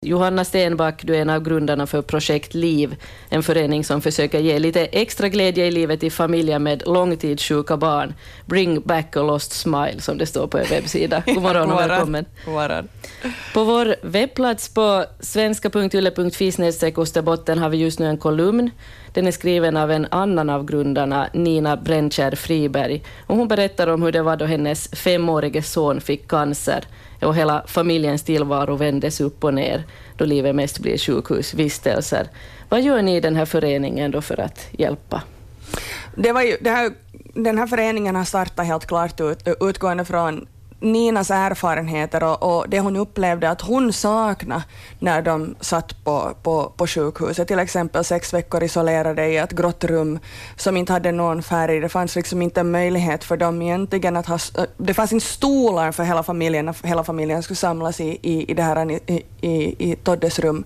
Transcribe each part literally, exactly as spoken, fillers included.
Johanna Stenback, du är en av grundarna för Projekt Liv, en förening som försöker ge lite extra glädje i livet i familjer med långtidssjuka barn. Bring back a lost smile, som det står på er webbsida. God morgon och välkommen. God morgon. På vår webbplats på svenska punkt yle punkt fi snedstreck Österbotten har vi just nu en kolumn. Den är skriven av en annan av grundarna, Nina Brännskär Friberg. Och hon berättar om hur det var då hennes femårige son fick cancer. Och hela familjens tillvaro vändes upp och ner då livet mest blir sjukhusvistelser. Vad gör ni i den här föreningen då för att hjälpa? Det var ju, det här, den här föreningen har startat helt klart ut, utgående från Ninas erfarenheter och, och det hon upplevde att hon saknade när de satt på, på, på sjukhuset. Till exempel sex veckor isolerade i ett grått rum som inte hade någon färg. Det fanns liksom inte en möjlighet för dem egentligen att ha... Det fanns inte stolar för hela familjen. Hela familjen skulle samlas i, i, i det här i, i, i Toddes rum.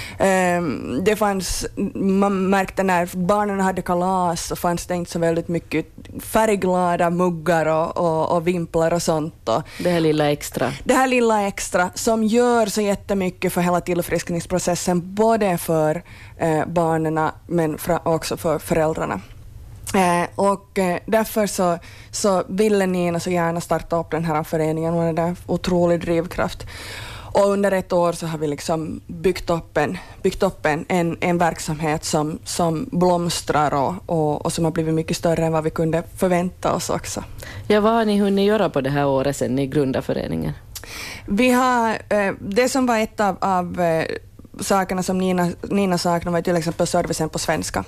Um, det fanns... Man märkte när barnen hade kalas så fanns det inte så väldigt mycket färgglada muggar och, och, och vimplar och sånt. Och Det här lilla extra. Det här lilla extra som gör så jättemycket för hela tillfriskningsprocessen, både för eh, barnen men fra, också för föräldrarna. Eh, och eh, därför så, så ville Nina så gärna starta upp den här föreningen. Hon är där otrolig drivkraft. Och under ett år så har vi liksom byggt upp en, byggt upp en, en, en verksamhet som, som blomstrar och, och, och som har blivit mycket större än vad vi kunde förvänta oss också. Ja, vad har ni hunnit göra på det här året sedan ni grundade föreningen? Vi har, eh, det som var ett av, av eh, sakerna som Nina, Nina saknade var till exempel servicen på svenska.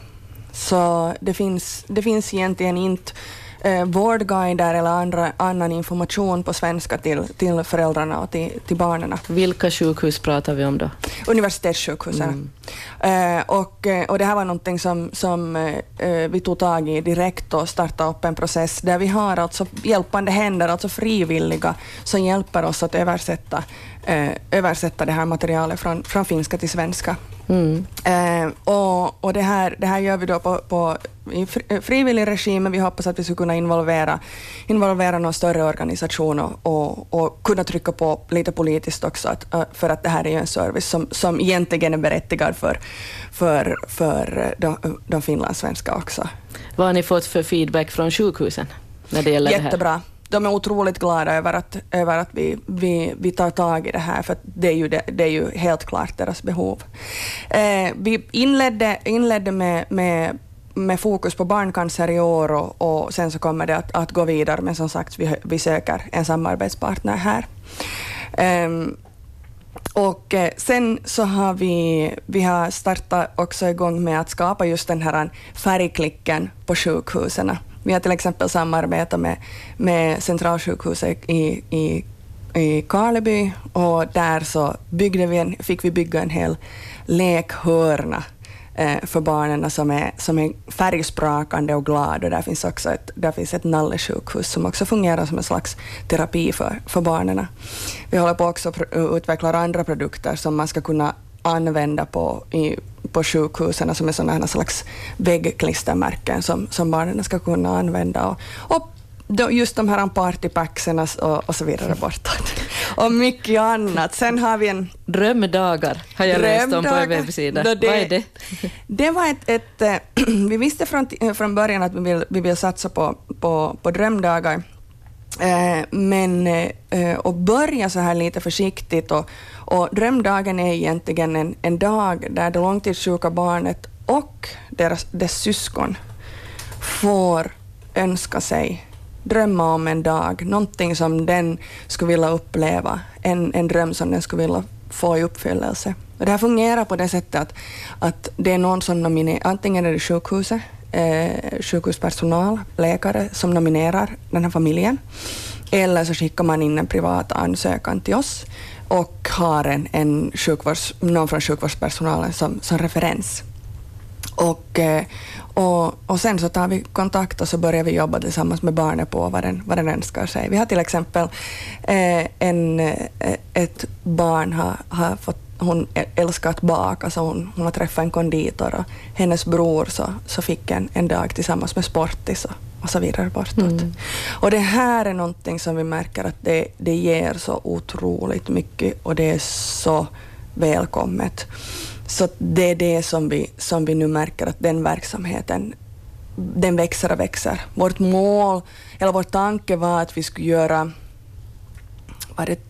Så det finns, det finns egentligen inte eh, vårdguider eller andra, annan information på svenska till, till föräldrarna och till, till barnen. Vilka sjukhus pratar vi om då? Universitetssjukhusen. Mm. Eh, och, och det här var någonting som, som eh, vi tog tag i direkt och startade upp en process där vi har alltså hjälpande händer, alltså frivilliga som hjälper oss att översätta, eh, översätta det här materialet från, från finska till svenska. Mm. Eh, och och det, här, det här gör vi då på, på i frivillig regim, men vi hoppas att vi ska kunna involvera, involvera någon större organisation och, och, och kunna trycka på lite politiskt också, att, för att det här är en service som, som egentligen är berättigad för, för, för de, de finlandssvenska också. Vad har ni fått för feedback från sjukhusen när det gäller Jättebra. det här? De är otroligt glada över att, över att vi, vi, vi tar tag i det här, för det är ju, det, det är ju helt klart deras behov. Eh, vi inledde, inledde med, med, med fokus på barncancer i år och, och sen så kommer det att, att gå vidare, men som sagt vi, vi söker en samarbetspartner här. Eh, och sen så har vi, vi har startat också igång med att skapa just den här färgklicken på sjukhusen. Vi har till exempel samarbetat med, med centralsjukhuset i, i, i Karleby, och där så byggde vi en, fick vi bygga en hel lekhörna eh, för barnen som är, som är färgsprakande och glad. Och där finns också ett, där finns ett nallesjukhus som också fungerar som en slags terapi för, för barnen. Vi håller på också att utveckla andra produkter som man ska kunna använda på, i, på sjukhusen, som är sådana här slags väggklistermärken som, som barnen ska kunna använda. Och, och då, just de här partypacksen och, och så vidare bortåt. Och mycket annat. Sen har vi en... Drömdagar har jag läst om på en webbsida. Det, Vad är det? Det var ett... ett vi visste från, från början att vi vill, vi vill satsa på, på, på drömdagar. Eh, men eh, och börja så här lite försiktigt, och, och drömdagen är egentligen en, en dag där det långtidssjuka barnet och deras, dess syskon får önska sig, drömma om en dag, någonting som den skulle vilja uppleva, en, en dröm som den skulle vilja få i uppfyllelse. Och det här fungerar på det sättet att, att det är någon som nominerar, antingen är det sjukhuset, Eh, sjukhuspersonal, läkare som nominerar den här familjen, eller så skickar man in en privat ansökan till oss och har en, en sjukvårds, någon från sjukvårdspersonalen som, som referens. Och, eh, och, och sen så tar vi kontakt och så börjar vi jobba tillsammans med barnet på vad den, vad den önskar sig. Vi har till exempel eh, en, eh, ett barn har, har fått, hon älskar att baka, så hon, hon har träffat en konditor, och hennes bror så, så fick en, en dag tillsammans med sportis och, och så vidare bortåt. Mm. Och det här är någonting som vi märker att det, det ger så otroligt mycket, och det är så välkommet. Så det är det som vi, som vi nu märker, att den verksamheten den växer och växer. Vårt mål, eller vår tanke var att vi skulle göra var det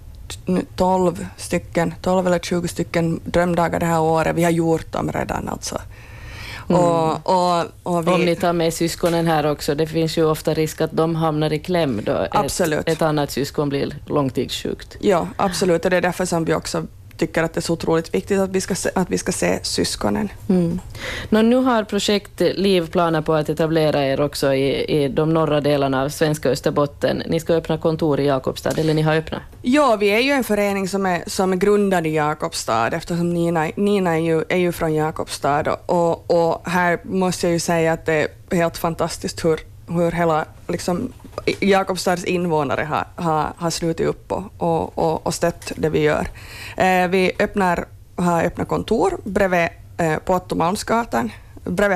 tolv stycken, tolv eller tjugo stycken drömdagar det här året. Vi har gjort dem redan alltså. Mm. Och, och, och vi, Om ni tar med syskonen här också, det finns ju ofta risk att de hamnar i kläm då absolut. Ett, ett annat syskon blir långtidssjukt. Ja, absolut. Och det är därför som vi också tycker att det är så otroligt viktigt att vi ska se, att vi ska se syskonen. Mm. Nå, nu har projekt Liv planer på att etablera er också i, i de norra delarna av svenska Österbotten. Ni ska öppna kontor i Jakobstad, eller ni har öppnat? Ja, vi är ju en förening som är, som är grundad i Jakobstad, eftersom Nina, Nina är, ju, är ju från Jakobstad. Och, och här måste jag ju säga att det är helt fantastiskt hur, hur hela liksom, Jakobstads invånare har, har, har slutit upp och, och, och, och stött det vi gör. Eh, vi öppnar, har öppnat kontor bredvid, eh, på Otto Malmsgatan, bredvid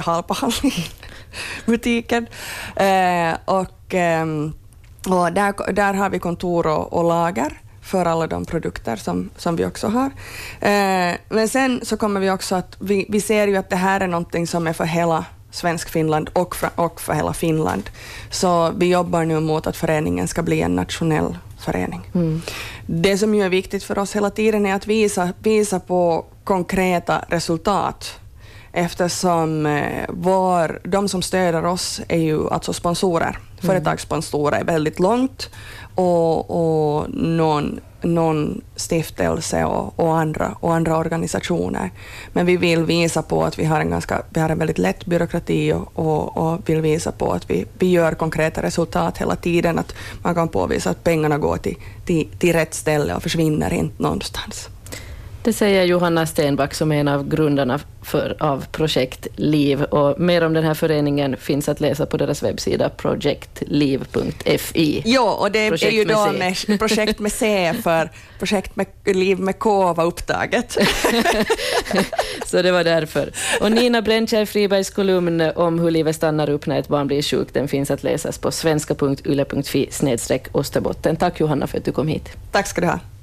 Halpahalli-butiken. Eh, och eh, och där, där har vi kontor och, och lager för alla de produkter som, som vi också har. Eh, men sen så kommer vi också att, vi, vi ser ju att det här är någonting som är för hela svensk Finland och för, och för hela Finland. Så vi jobbar nu mot att föreningen ska bli en nationell förening. Mm. Det som ju är viktigt för oss hela tiden är att visa, visa på konkreta resultat. Eftersom eh, var, de som stöder oss är ju alltså sponsorer. Mm. Företagssponsorer är väldigt långt och, och någon, någon stiftelse och, och, andra, och andra organisationer. Men vi vill visa på att vi har en, ganska, vi har en väldigt lätt byråkrati och, och, och vill visa på att vi, vi gör konkreta resultat hela tiden. Att man kan påvisa att pengarna går till, till, till rätt ställe och försvinner inte någonstans. Det säger Johanna Stenback som är en av grundarna för, av Projekt Liv. Och mer om den här föreningen finns att läsa på deras webbsida projekt liv punkt f i. Ja, och det projekt är ju då med, med projekt med C för projekt med Liv med K var upptaget. Så det var därför. Och Nina Brännskär Fribergs kolumn om hur livet stannar upp när ett barn blir sjukt, den finns att läsas på svenska punkt yle punkt fi snedstreck Österbotten. Tack Johanna för att du kom hit. Tack ska du ha.